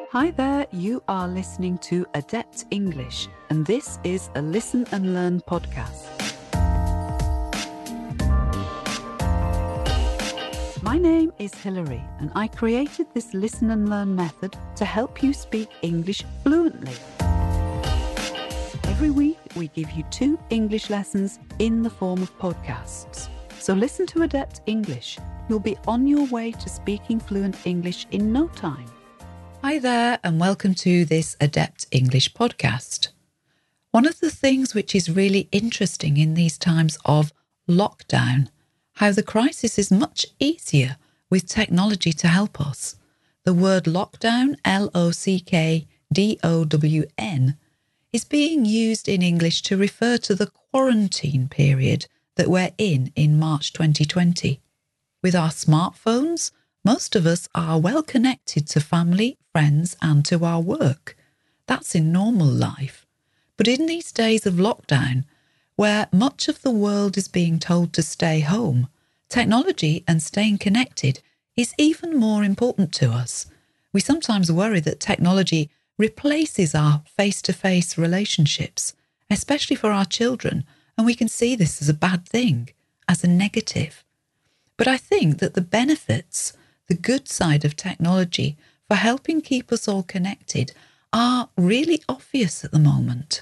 Hi there, you are listening to Adept English, and this is a listen and learn podcast. My name is Hilary, and I created this listen and learn method to help you speak English fluently. Every week, we give you 2 English lessons in the form of podcasts. So listen to Adept English. You'll be on your way to speaking fluent English in no time. Hi there, and welcome to this Adept English podcast. One of the things which is really interesting in these times of lockdown, how the crisis is much easier with technology to help us. The word lockdown, Lockdown, is being used in English to refer to the quarantine period that we're in March 2020. With our smartphones, most of us are well connected to family, friends, and to our work. That's in normal life. But in these days of lockdown, where much of the world is being told to stay home, technology and staying connected is even more important to us. We sometimes worry that technology replaces our face-to-face relationships, especially for our children, and we can see this as a bad thing, as a negative. But I think that the benefits, the good side of technology for helping keep us all connected are really obvious at the moment.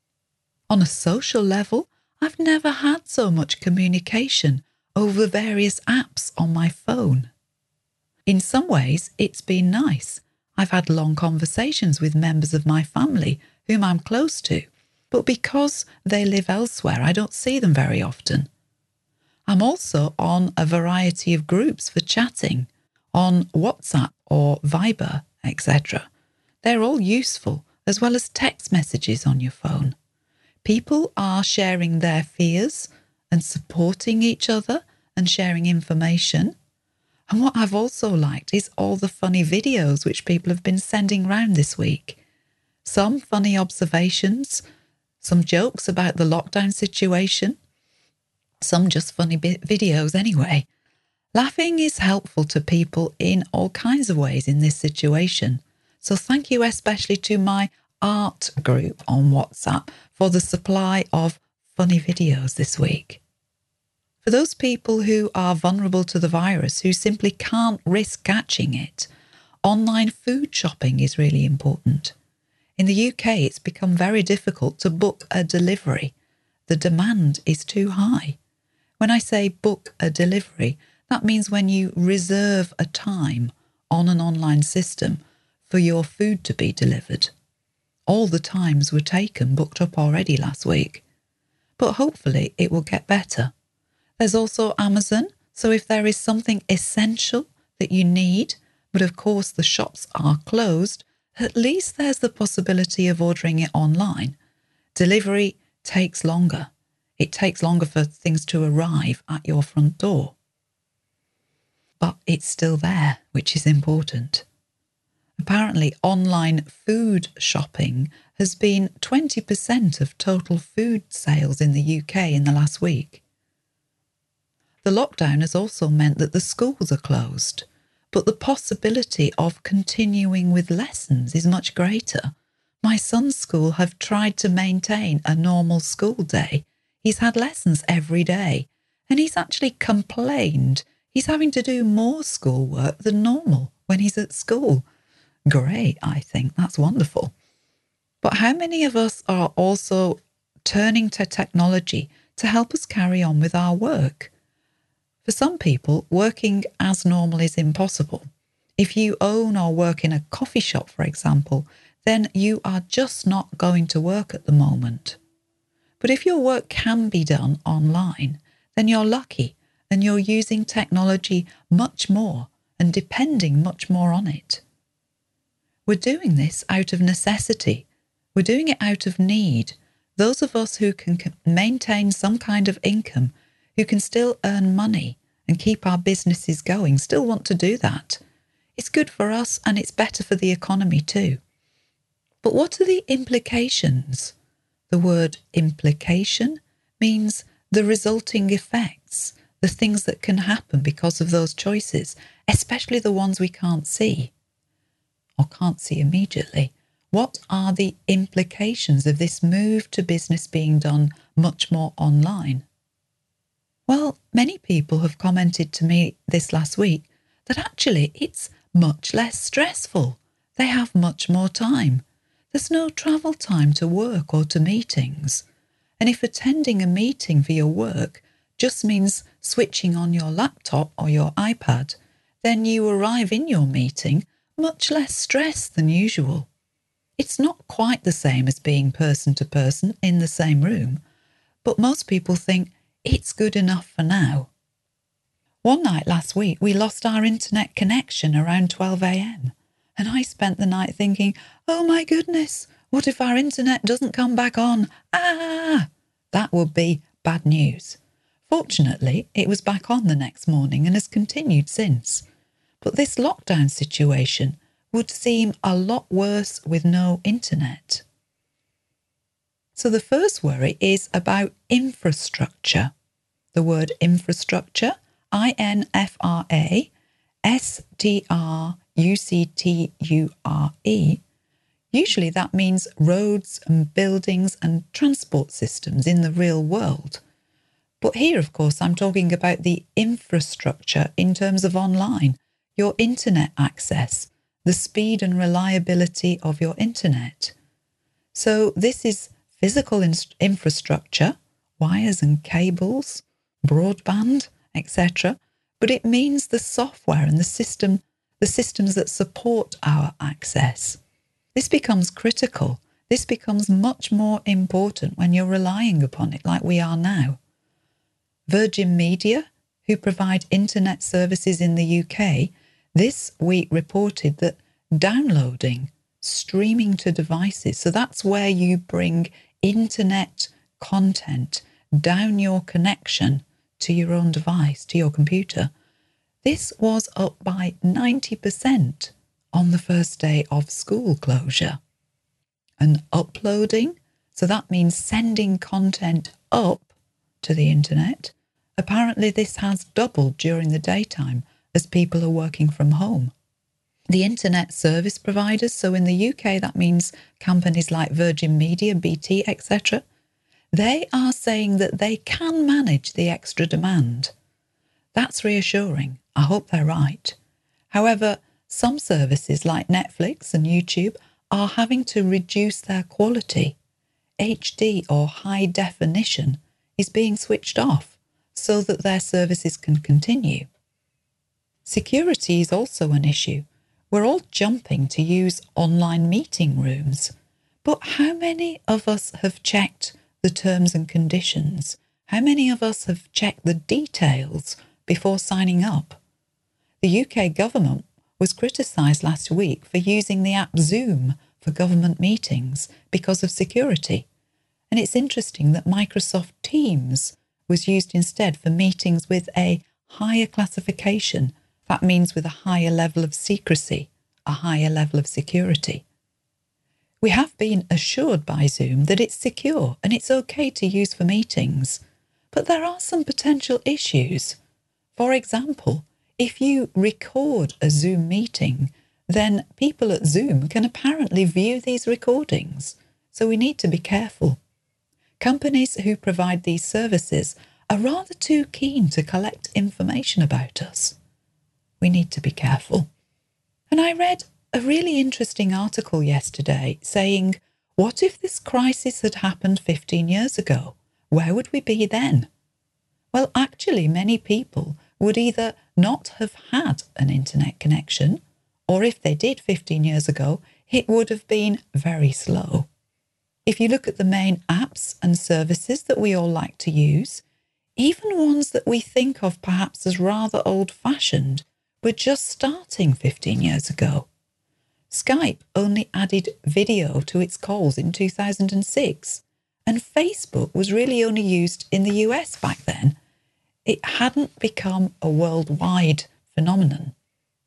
On a social level, I've never had so much communication over various apps on my phone. In some ways, it's been nice. I've had long conversations with members of my family whom I'm close to, but because they live elsewhere, I don't see them very often. I'm also on a variety of groups for chatting, on WhatsApp or Viber, etc. They're all useful, as well as text messages on your phone. People are sharing their fears and supporting each other and sharing information. And what I've also liked is all the funny videos which people have been sending round this week. Some funny observations, some jokes about the lockdown situation, some just funny videos anyway. Laughing is helpful to people in all kinds of ways in this situation. So thank you especially to my art group on WhatsApp for the supply of funny videos this week. For those people who are vulnerable to the virus, who simply can't risk catching it, online food shopping is really important. In the UK, it's become very difficult to book a delivery. The demand is too high. When I say book a delivery, that means when you reserve a time on an online system for your food to be delivered. All the times were taken, booked up already last week. But hopefully it will get better. There's also Amazon, so if there is something essential that you need, but of course the shops are closed, at least there's the possibility of ordering it online. Delivery takes longer. It takes longer for things to arrive at your front door. But it's still there, which is important. Apparently, online food shopping has been 20% of total food sales in the UK in the last week. The lockdown has also meant that the schools are closed, but the possibility of continuing with lessons is much greater. My son's school have tried to maintain a normal school day. He's had lessons every day, and he's actually complained he's having to do more schoolwork than normal when he's at school. Great, I think. That's wonderful. But how many of us are also turning to technology to help us carry on with our work? For some people, working as normal is impossible. If you own or work in a coffee shop, for example, then you are just not going to work at the moment. But if your work can be done online, then you're lucky and you're using technology much more and depending much more on it. We're doing this out of necessity. We're doing it out of need. Those of us who can maintain some kind of income, who can still earn money and keep our businesses going, still want to do that. It's good for us and it's better for the economy too. But what are the implications? The word implication means the resulting effects, the things that can happen because of those choices, especially the ones we can't see. or can't see immediately. What are the implications of this move to business being done much more online? Well, many people have commented to me this last week that actually it's much less stressful. They have much more time. There's no travel time to work or to meetings. And if attending a meeting for your work just means switching on your laptop or your iPad, then you arrive in your meeting much less stressed than usual. It's not quite the same as being person to person in the same room, but most people think it's good enough for now. One night last week, we lost our internet connection around 12 a.m. and I spent the night thinking, oh my goodness, what if our internet doesn't come back on? That would be bad news. Fortunately, it was back on the next morning and has continued since. But this lockdown situation would seem a lot worse with no internet. So the first worry is about infrastructure. The word infrastructure, infrastructure, usually that means roads and buildings and transport systems in the real world. But here, of course, I'm talking about the infrastructure in terms of online, your internet access, the speed and reliability of your internet. So this is physical infrastructure, wires and cables, broadband, etc. But it means the software and the systems that support our access. This becomes critical. This becomes much more important when you're relying upon it like we are now. Virgin Media, who provide internet services in the UK, this week reported that downloading, streaming to devices, so that's where you bring internet content down your connection to your own device, to your computer, this was up by 90% on the first day of school closure. And uploading, so that means sending content up to the internet, apparently this has doubled during the daytime as people are working from home. The internet service providers, so in the UK that means companies like Virgin Media, BT, etc., they are saying that they can manage the extra demand. That's reassuring. I hope they're right. However, some services like Netflix and YouTube are having to reduce their quality. HD or high definition is being switched off so that their services can continue. Security is also an issue. We're all jumping to use online meeting rooms. But how many of us have checked the terms and conditions? How many of us have checked the details before signing up? The UK government was criticised last week for using the app Zoom for government meetings because of security. And it's interesting that Microsoft Teams was used instead for meetings with a higher classification. That means with a higher level of secrecy, a higher level of security. We have been assured by Zoom that it's secure and it's okay to use for meetings, but there are some potential issues. For example, if you record a Zoom meeting, then people at Zoom can apparently view these recordings, so we need to be careful. Companies who provide these services are rather too keen to collect information about us. We need to be careful. And I read a really interesting article yesterday saying, what if this crisis had happened 15 years ago? Where would we be then? Well, actually, many people would either not have had an internet connection, or if they did 15 years ago, it would have been very slow. If you look at the main apps and services that we all like to use, even ones that we think of perhaps as rather old-fashioned, were just starting 15 years ago. Skype only added video to its calls in 2006, and Facebook was really only used in the US back then. It hadn't become a worldwide phenomenon.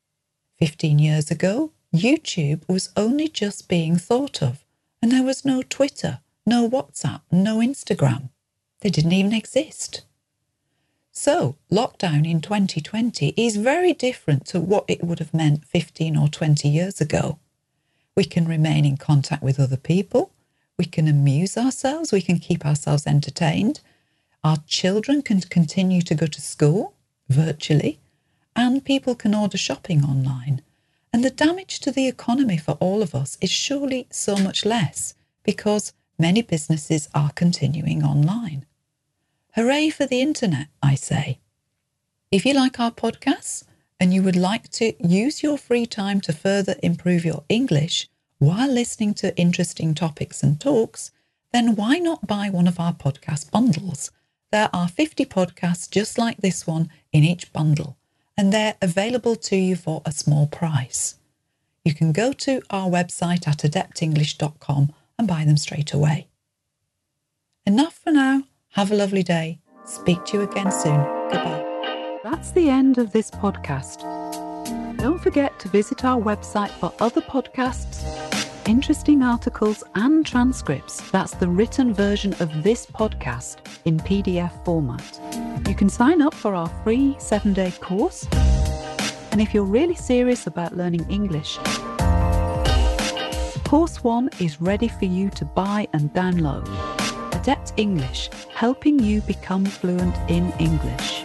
15 years ago, YouTube was only just being thought of, and there was no Twitter, no WhatsApp, no Instagram. They didn't even exist. So, lockdown in 2020 is very different to what it would have meant 15 or 20 years ago. We can remain in contact with other people. We can amuse ourselves. We can keep ourselves entertained. Our children can continue to go to school virtually, and people can order shopping online. And the damage to the economy for all of us is surely so much less because many businesses are continuing online. Hooray for the internet, I say. If you like our podcasts and you would like to use your free time to further improve your English while listening to interesting topics and talks, then why not buy one of our podcast bundles? There are 50 podcasts just like this one in each bundle, and they're available to you for a small price. You can go to our website at adeptenglish.com and buy them straight away. Enough for now. Have a lovely day. Speak to you again soon. Goodbye. That's the end of this podcast. Don't forget to visit our website for other podcasts, interesting articles and transcripts. That's the written version of this podcast in PDF format. You can sign up for our free 7-day course. And if you're really serious about learning English, Course 1 is ready for you to buy and download. Adept English, helping you become fluent in English.